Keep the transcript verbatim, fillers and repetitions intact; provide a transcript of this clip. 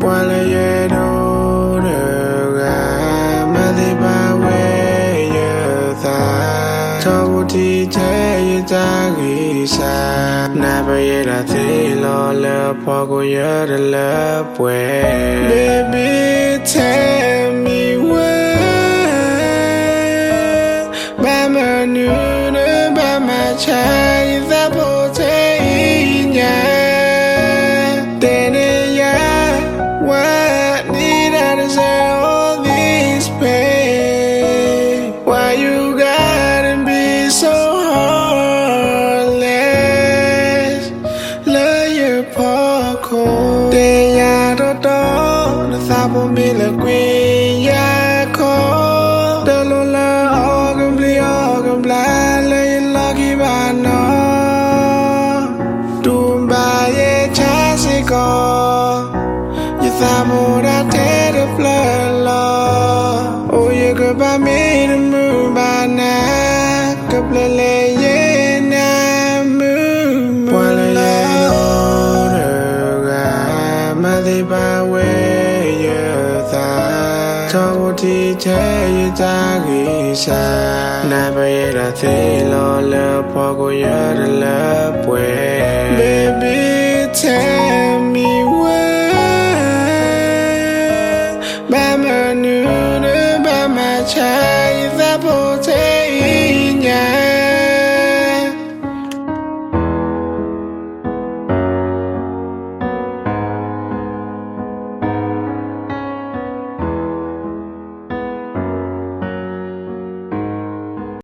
while you know the mother by way you thought to teach you never yet I feel all love poco you're the love way baby tell me where by my new by my child that protein then yeah what need I deserve all this pain why you gotta be so heartless love your poco they are the door the top of me the queen yeah call the lola all complete all complete lay lucky by no do by a chance go you thought more I did a flood law oh you could buy me the moon by now couple of lay na moon while I know the mother by way you thought to teach you never yet I feel all love poco you're the love way baby tell me